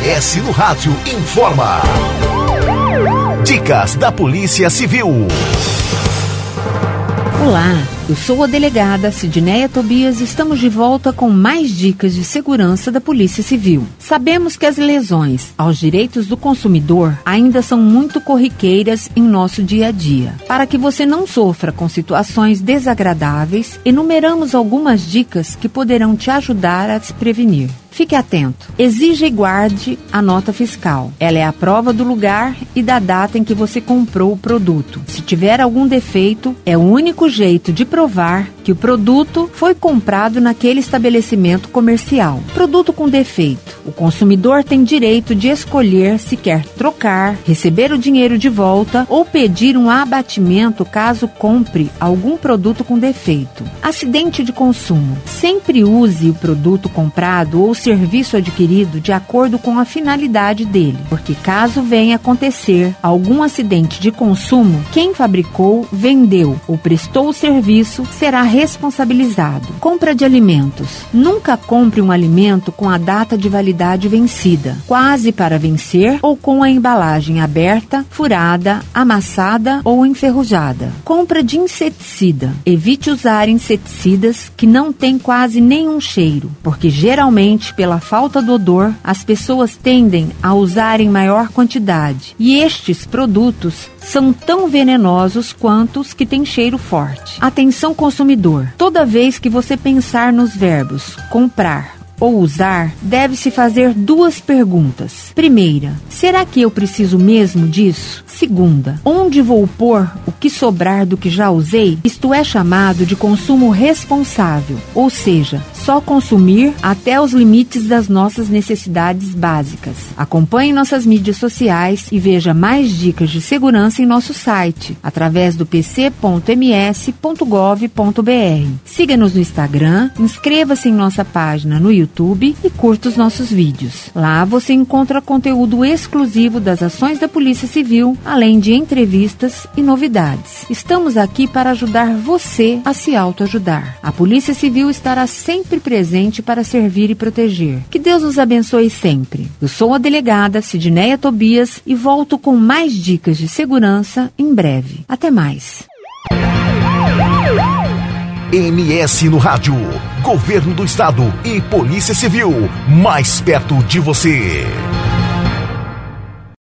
MS no Rádio informa. Dicas da Polícia Civil. Olá, eu sou a delegada Sidneia Tobias e estamos de volta com mais dicas de segurança da Polícia Civil. Sabemos que as lesões aos direitos do consumidor ainda são muito corriqueiras em nosso dia a dia. Para que você não sofra com situações desagradáveis, enumeramos algumas dicas que poderão te ajudar a se prevenir. Fique atento. Exija e guarde a nota fiscal. Ela é a prova do lugar e da data em que você comprou o produto. Se tiver algum defeito, é o único jeito de provar que o produto foi comprado naquele estabelecimento comercial. Produto com defeito. O consumidor tem direito de escolher se quer trocar, receber o dinheiro de volta ou pedir um abatimento caso compre algum produto com defeito. Acidente de consumo. Sempre use o produto comprado ou serviço adquirido de acordo com a finalidade dele, porque caso venha acontecer algum acidente de consumo, quem fabricou, vendeu ou prestou o serviço será responsabilizado. Compra de alimentos. Nunca compre um alimento com a data de validade vencida, quase para vencer ou com a embalagem aberta, furada, amassada ou enferrujada. Compra de inseticida. Evite usar inseticidas que não têm quase nenhum cheiro, porque geralmente pela falta do odor, as pessoas tendem a usar em maior quantidade. E estes produtos são tão venenosos quanto os que têm cheiro forte. Atenção consumidor! Toda vez que você pensar nos verbos comprar ou usar, deve-se fazer duas perguntas. Primeira, será que eu preciso mesmo disso? Segunda, onde vou pôr o que sobrar do que já usei? Isto é chamado de consumo responsável, ou seja, só consumir até os limites das nossas necessidades básicas. Acompanhe nossas mídias sociais e veja mais dicas de segurança em nosso site, através do pc.ms.gov.br. Siga-nos no Instagram, inscreva-se em nossa página no YouTube e curta os nossos vídeos. Lá você encontra conteúdo exclusivo das ações da Polícia Civil, além de entrevistas e novidades. Estamos aqui para ajudar você a se autoajudar. A Polícia Civil estará sempre presente para servir e proteger. Que Deus nos abençoe sempre. Eu sou a delegada Sidneia Tobias e volto com mais dicas de segurança em breve. Até mais. MS no Rádio. Governo do Estado e Polícia Civil. Mais perto de você.